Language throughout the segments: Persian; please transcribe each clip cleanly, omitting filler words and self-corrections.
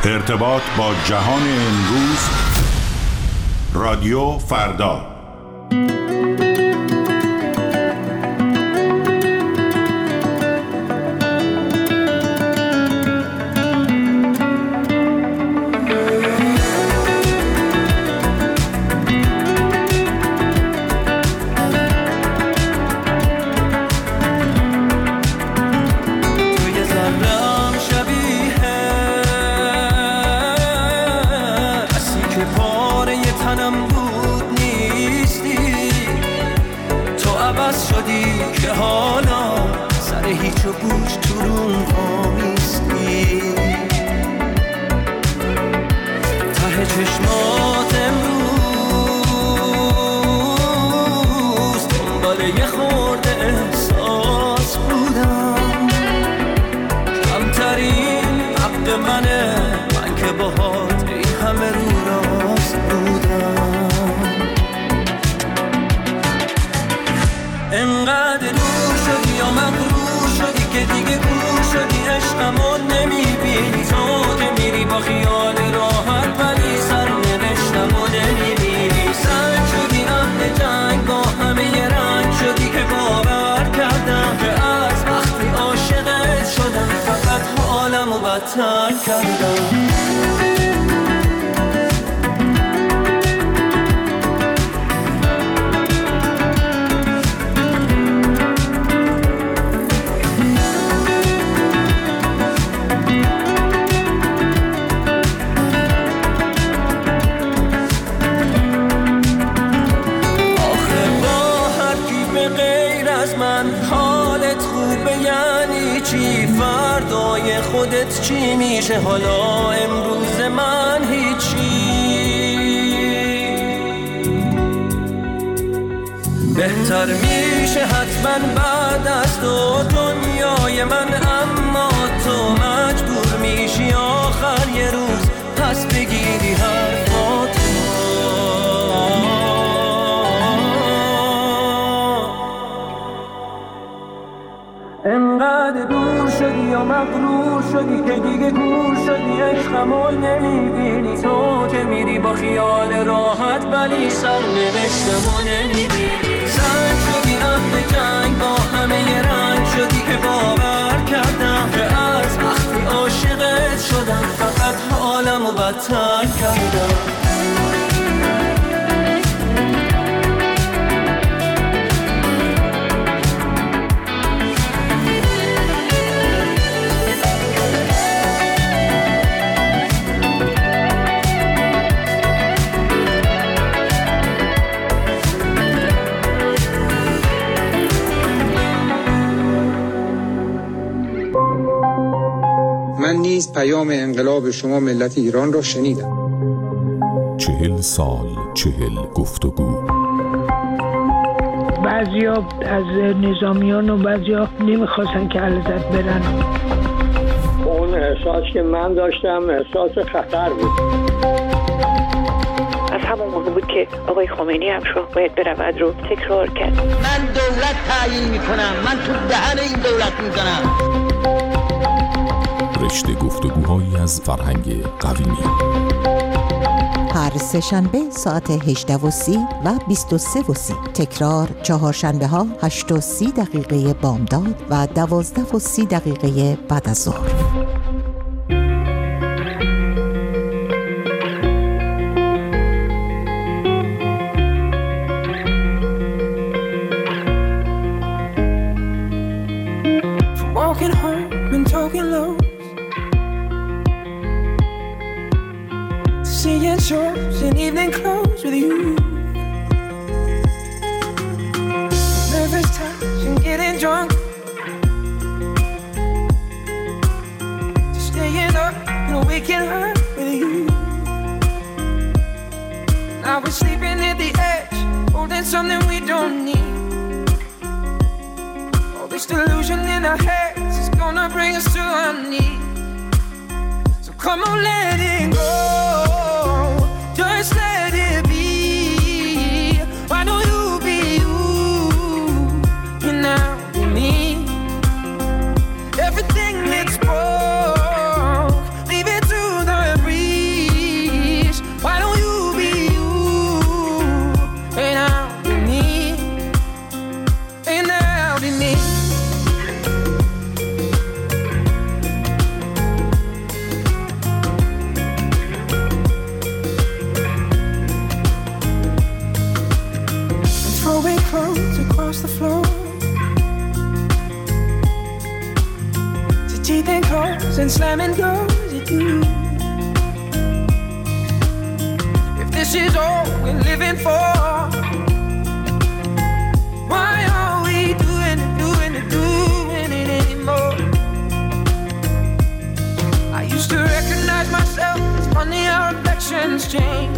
ارتباط با جهان امروز. رادیو فردا. خودت چی میشه حالا امروز من هیچی بهتر میشه حتما بعد از تو دنیای من اما تو مجبور میشی آخر یه روز پس بگیری حرفاتو انقدر دور شدی یا مغرور شدی که دیگه گور شدی عشقمو نمیبینی تو که میری با خیال راحت ولی سرنوشتمو نمیبینی زن شدی اهل جنگ با همه ی رنگ شدی که باور کردم که از وقتی عاشقت شدم فقط حالمو بدتر کردم من نیز پیام انقلاب شما ملت ایران را شنیدم. 40 سال 40 گفتگو. بعضیا از نظامیان و بعضیا نمیخواستن که علیزاده برن. اون احساس که من داشتم احساس خطر بود. از همون موقع بود که آقای خمینی هم شو باید برود رو تکرار کرد. من دولت تعیین میکنم، من تو دهن این دولت میزنم. رشته گفتگوهایی از فرهنگ قویمی. هر سه شنبه ساعت 18:30 و 23:30. تکرار چهارشنبه ها 8:30 بامداد و 12:30 بعد از ظهر. Seeing shows in evening clothes with you. Nervous touch and getting drunk. Just staying up and waking up with you. Now we're sleeping at the edge, holding something we don't need. All this delusion in our heads is gonna bring us to our knees. So come on, let it go. Just let it be. Why don't you be you? You're now with me. Everything that's broke, leave it to the and slamming doors at you. If this is all we're living for, why are we doing it anymore? I used to recognize myself. It's funny how reflections change,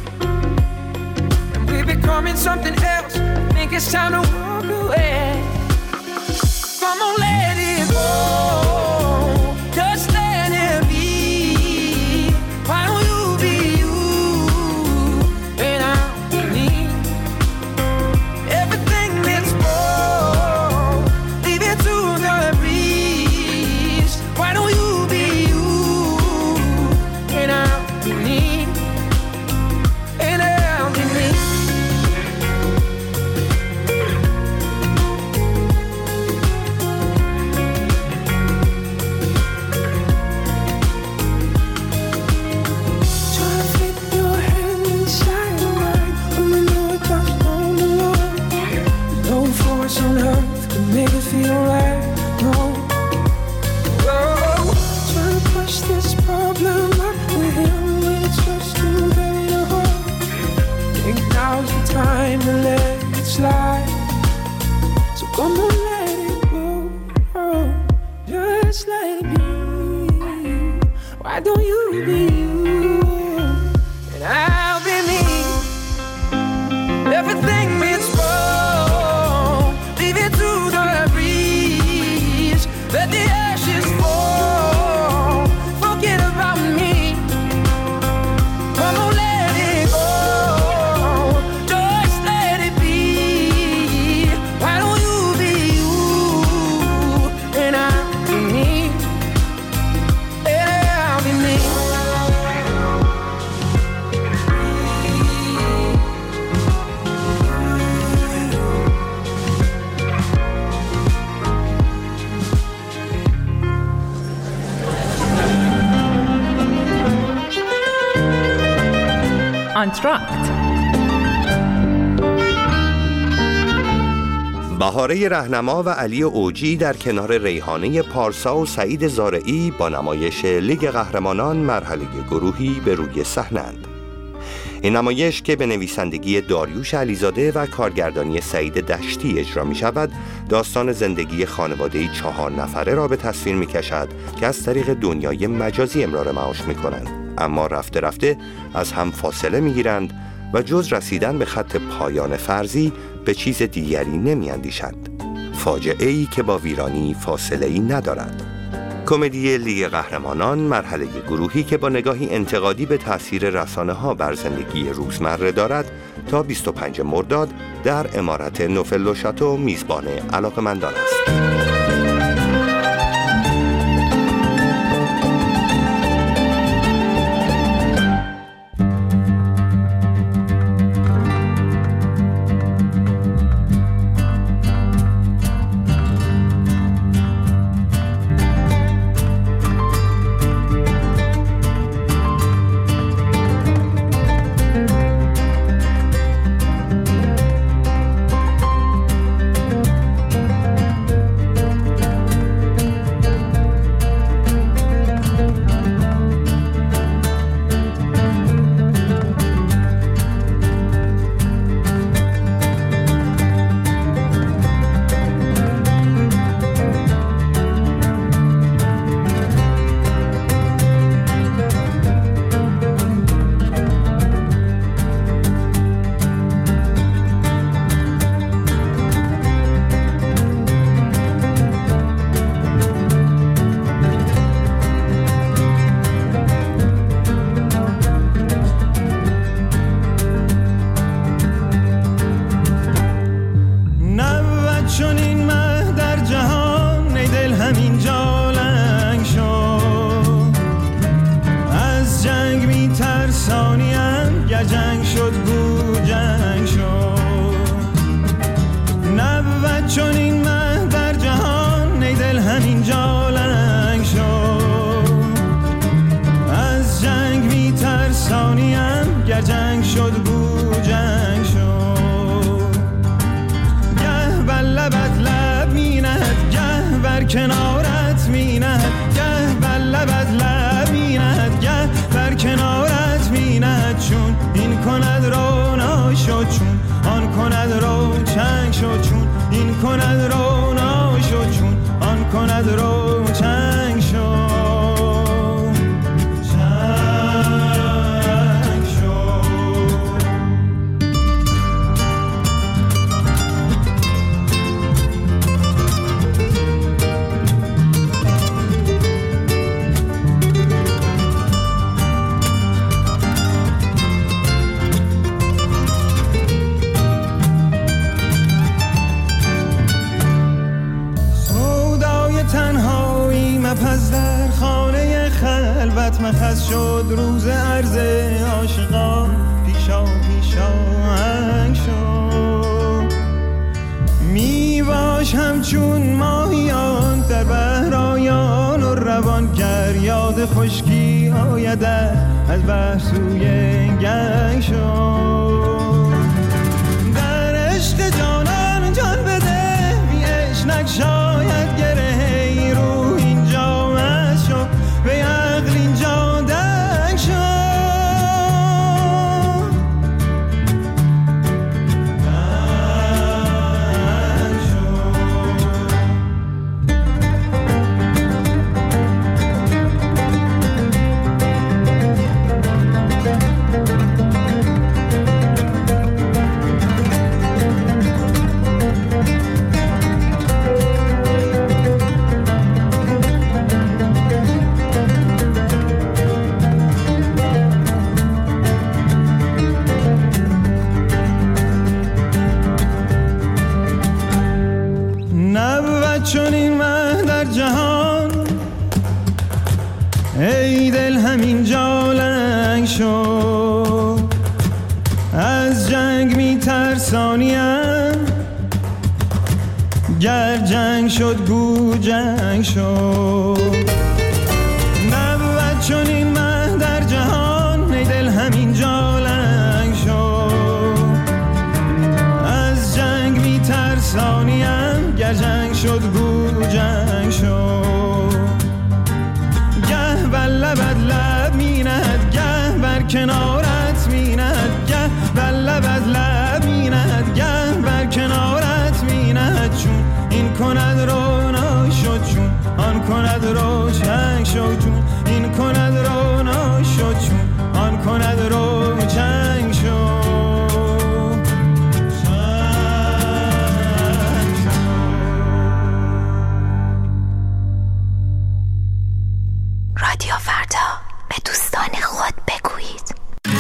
and we're becoming something else. I think it's time to walk away. Come on, let it go. Just let it be. Why don't you be you and I'm me? Everything that's wrong, leave it to the breeze. Why don't you be you and I'll be me? And I'll be me. On earth can make it feel right. No, trying to push this problem up with him when it's just too heavy to hold. Think now's the time to let it slide. So come on, let it go. Oh, just let it be. Why don't you be you and I'll be me? Everything means let the ashes fall. Forget about me. Come on, let it go. Just let it be. Why don't you be you and I'll be me? And I'll be me. انتراکت. بهاره رهنما و علی اوجی در کنار ریحانه پارسا و سعید زارعی با نمایش لیگ قهرمانان مرحله گروهی به روی صحنه‌اند. این نمایش که به نویسندگی داریوش علیزاده و کارگردانی سعید دشتی اجرا می شود، داستان زندگی خانواده‌ای 4 نفره را به تصویر می کشد که از طریق دنیای مجازی امرار معاش می کنند، اما رفته رفته از هم فاصله می گیرند و جز رسیدن به خط پایان فرضی به چیز دیگری نمی اندیشند. فاجعه‌ای که با ویرانی فاصله‌ای ندارد. کمدی لیگ قهرمانان مرحله گروهی که با نگاهی انتقادی به تأثیر رسانه‌ها بر زندگی روزمره دارد تا 25 مرداد در عمارت نوفل شاتو میزبان علاقه‌مندان است. کند رو ناشد چون آن کند رو چنگ شد. پس در خانه خلوت مخص شد روز عرض عاشقان پیشا هنگ شد. می باش همچون ماهیان در بحرایان و روان گر یاد خشکی آید از بحر سوی گنگ شد. در عشق جانان جان بده بی عشق نگشاید گره به عقل اینجا دنگ شد. چون این مه در جهان ای دل همین جا لنگ شد. از جنگ می ترسانیم گر جنگ شد گو جنگ شد. نبود چون این مه در جهان ای دل همین جا لنگ شد. از جنگ می ترسانیم گر جنگ شد گو جنگ شد. گه بر لبت لب می نهد گه بر کنارت می نهد گه بر لبت لب می نهد گه بر کنارت می نهد چون این کند رو ناشد چون آن کند رو چنگ شد چون این کند رو ناشد چون آن کند رو چنگ شد. رادیو فردا به دوستان خود بگویید.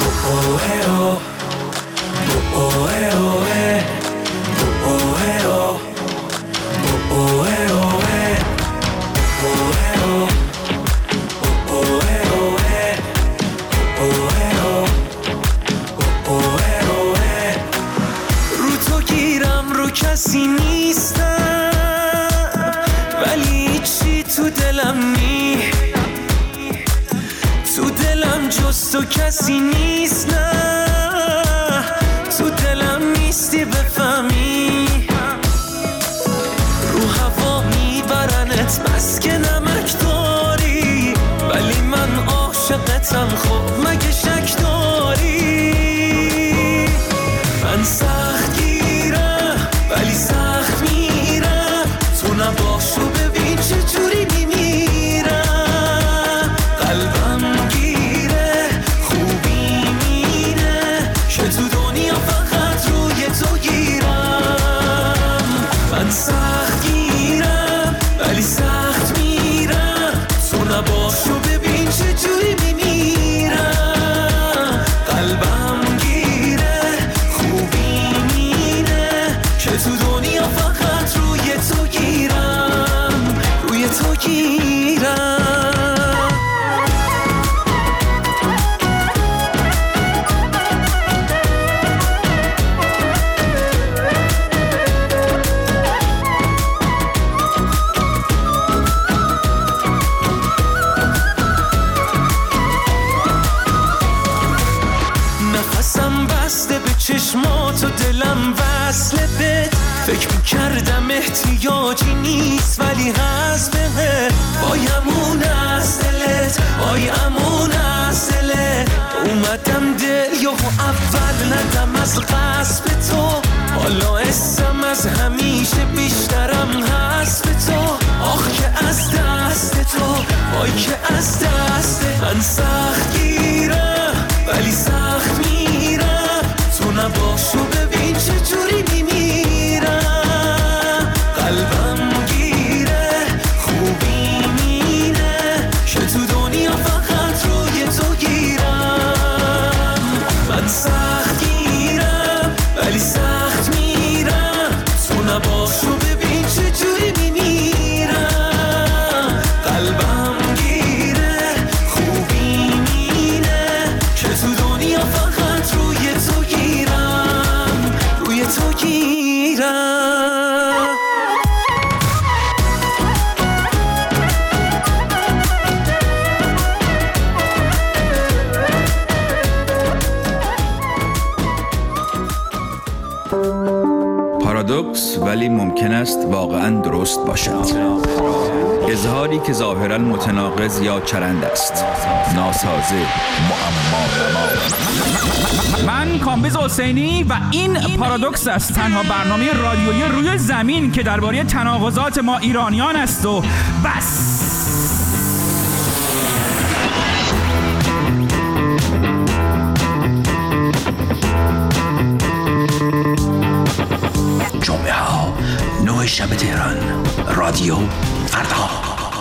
رو تو گیرم رو کسی نیستم ولی چی تو دلم تو دلم جز تو کسی نیست. نه تو دلم نیستی بفهمی رو هوا میبرنت بس که نمک داری ولی من عاشقتم خب مگه شک داری. من سخت گیرم ولی سخت میرم تو نباشو ببین چجوری میمیرم. قلبم گیره خوبی مینه که تو دنیا فقط روی تو گیرم. من سخت گیرم ولی سخت میرم تو نباشو ببین چجوری میمیرم. قلبم گیره خوبی مینه که تو دنیا فقط روی تو گیرم روی تو گیرم. نفسم بسته به چشمات و دلم وصله بهت فکر میکردم احتیاجی نیست ولی هست بهت بایم از دلت بایم از دلت اومدم دل یا اول ندم از قصب تو حالا اسم از همیشه بیشترم هست به تو. آخ که از دست تو، وای که از دست من سخت گیرم ولی سخت میرم. تو نباشو ببین چجوری میمیرم. قلبم گیره خوبی مینه که تو دنیا فقط روی تو گیرم. من سخت گیرم ولی سخت میرم. تو نباشو ببین چجوری میمیرم. قلبم گیره خوبی مینه که تو دنیا فقط روی تو گیرم، روی تو گیرم. پارادوکس ولی ممکن است واقعا درست باشد. اظهاری که ظاهرا متناقض یا چرند است، ناسازه، معما. من کامبیز حسینی و این پارادوکس است، تنها برنامه رادیویی روی زمین که درباره تناقضات ما ایرانیان است و بس. جمعه ها 9 شب تهران، رادیو فردا.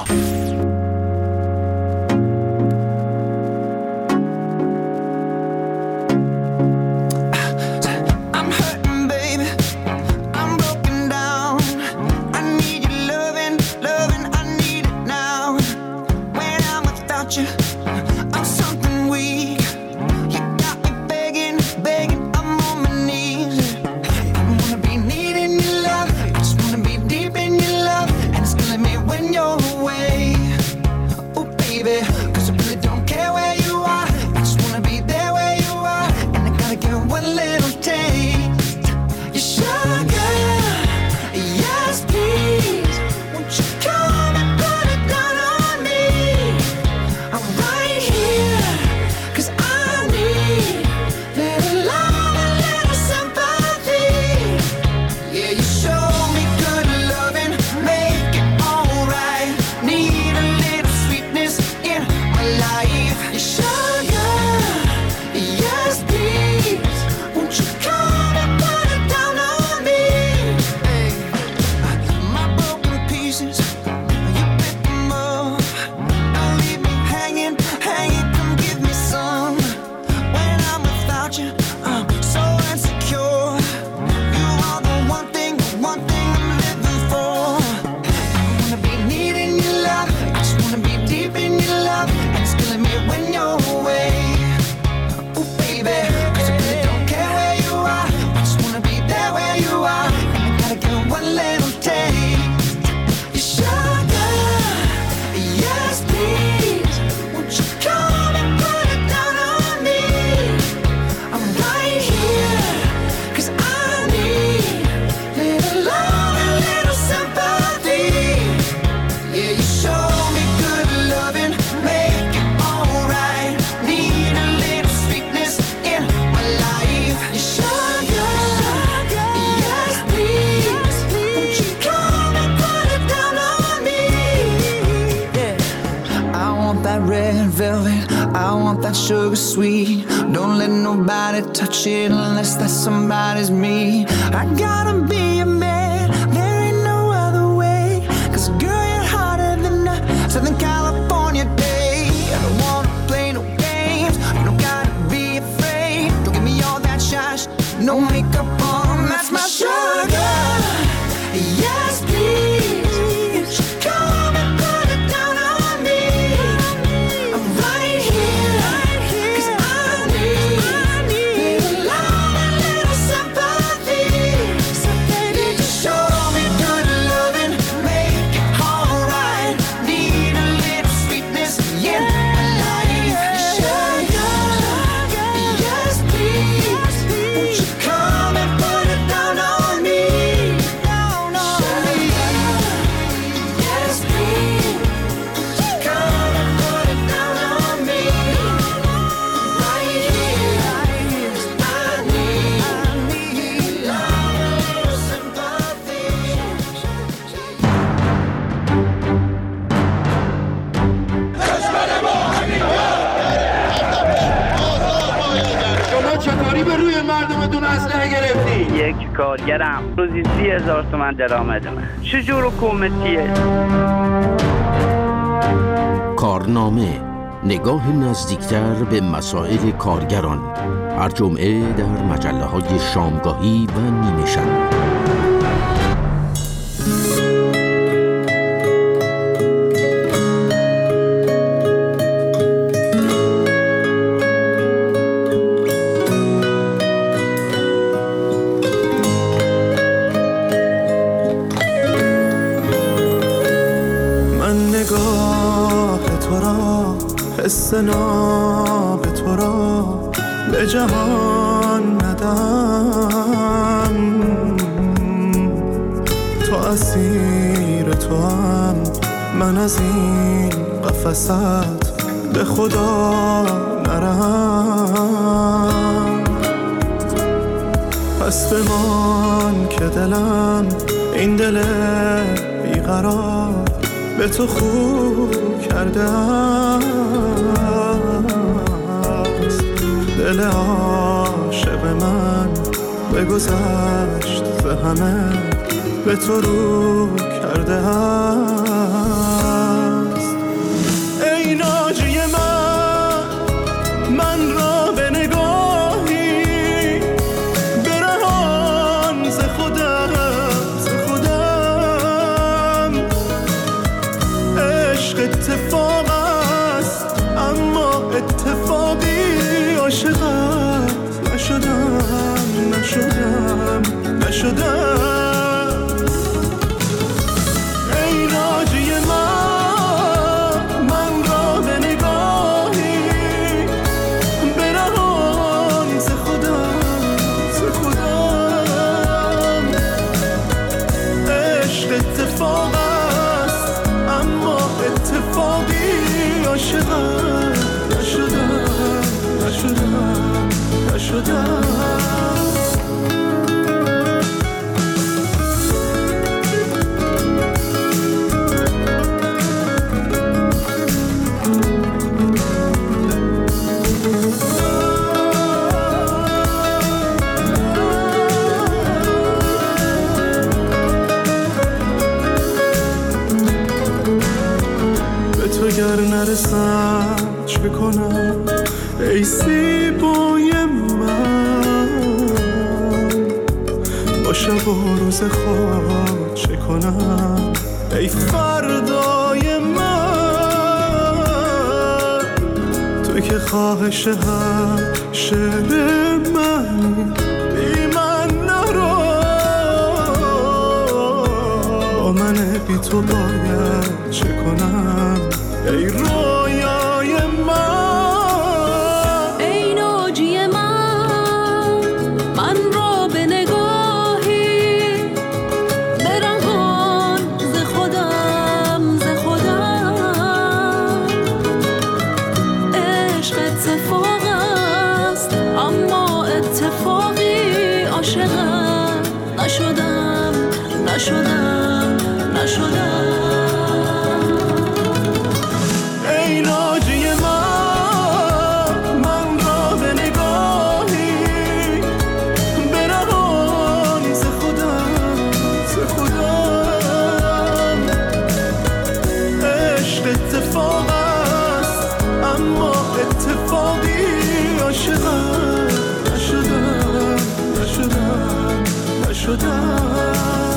Sugar sweet, don't let nobody touch it unless that somebody's me. I gotta be a man, there ain't no other way. 'Cause girl, you're hotter than a Southern California day. I don't wanna play no games, you don't gotta be afraid. Don't give me all that shush, no makeup on, that's my sugar. Yes, please, won't you come and put it down on me? I'm right here. Come and مردمتون اسلحه گرفتی؟ یک کارگرم روزی 30,000 تومان درآمدمه. چجور حکومتیه؟ کارنامه، نگاه نزدیکتر به مسائل کارگران، هر جمعه در مجله‌های شامگاهی و نیمه شب. حس ناب تو را به جهان ندم، تو اسیر تو هم، من از این قفست به خدا نرم. پس بمان که دلم، این دل بیقرار به تو خوب کرده است. دل عاشق من بگذشت ز همه به تو رو کرده است. ای ناجی من را به نگاهی برهان ز خودم. عشق اتفاق است اما اتفاقی عاشقت نشدم. ای ناجی من را به نگاهی برهان ز خودم. عشق اتفاق است اما اتفاقی عاشقت نشدم. اگر نرسم چه کنم ای زیبای من، با شب و روز خود چه کنم ای فردای من. تو که خواهش هم شعر من بی من نرو، با من بی تو باید چه کنم ای رویای من. ای ناجی من را به نگاهی برهان ز خودم. عشق اتفاق است اما اتفاقی عاشقت نشدم. ای ناجی من را به نگاهی برهان ز خودم. عشق اتفاق است اما اتفاقی عاشقت نشدم.